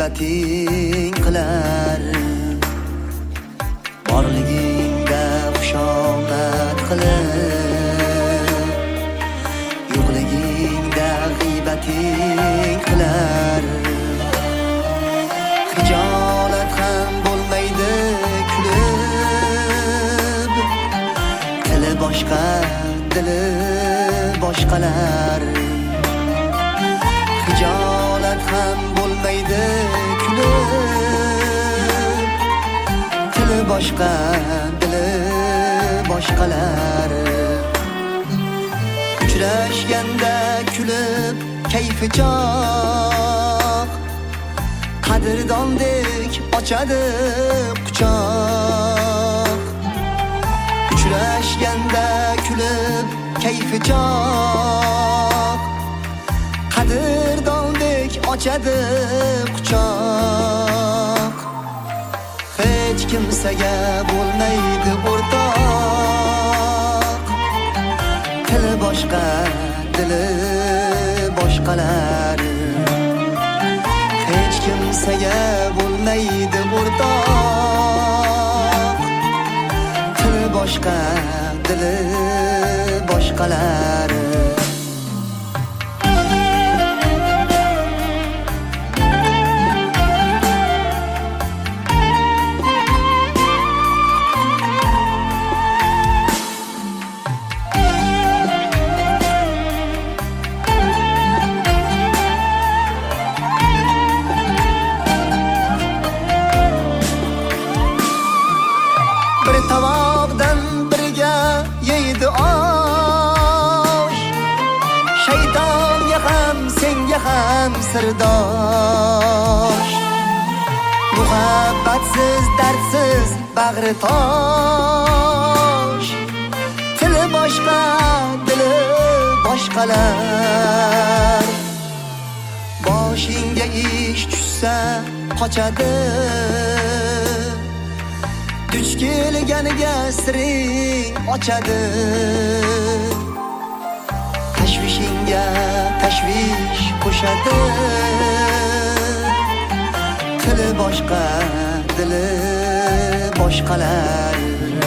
g'iybating qilar, borligingda xushomat qilib, yo'qligingda g'iybating qilar. Hijolat ham bo'lmaydi kulib, tili boshqa, dili boshqalar. Hijolat ham bo'lmaydi kulib, tili boshqa, dili boshqalar. Uchrashganda kulib kayfi chog', qadrdondek ochadi quchoq. Uchrashganda kulib kayfi chog', qadrdondek ochadi quchoq. Hech kimsaga bo'lmaydi o'rtoq, tili boshqa, dili boshqalar. Hech kimsaga bo'lmaydi o'rtoq, tili boshqa, dili boshqalar. Tavobdan birga yeydi osh, shaytonga ham senga ham sirdosh. Muhabbatsiz dardsiz bag'ri tosh, tili boshqa, dili boshqalar. Boshingga ish tushsa qochadi, duch kelganiga siring ochadi. Tashvishingga tashvish qo'shadi, tili boshqa, dili boshqalar.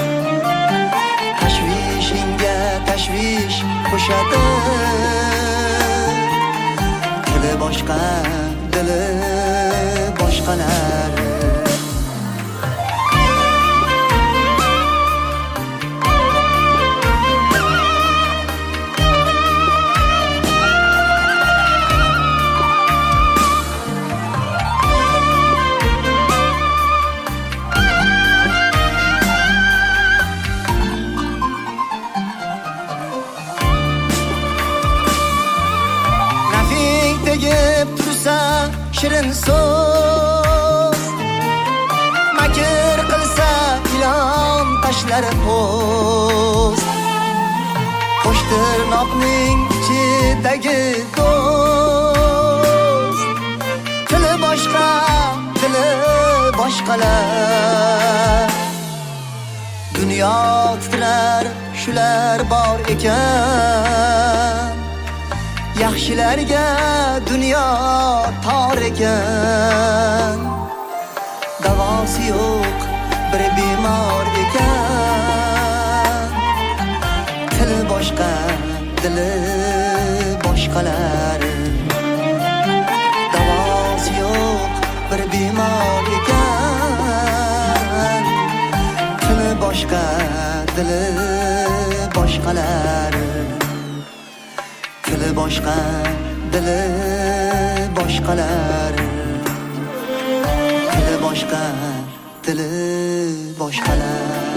Tashvishingga tashvish qo'shadi, tili boshqa, dili boshqalar. Tegib tursa shirin so'z, makr qilsa ilon tashlar po'z. Qo'sh tirnoqning ichidagi do'st, tili boshqa, dili boshqalar. Dunyo titrar shular bor ekan, yaxshilarga dunyo tor ekan. Davosi yo'q bir bemor ekan, tili boshqa, dili boshqalar. Davosi yo'q bir bemor ekan, tili boshqa, dili boshqalar. Tili boshqa, dili boshqalar. Tili boshqa, dili boshqalar.